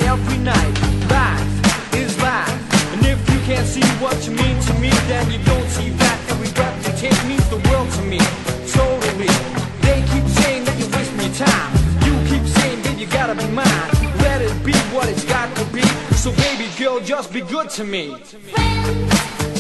every night. Life is life, and if you can't see what you mean to me, then you don't see that every breath you take means the world to me. Totally. They keep saying that you're wasting your time. You keep saying that you gotta be mine. Let it be what it's got to be. So baby girl, just be good to me. Friends.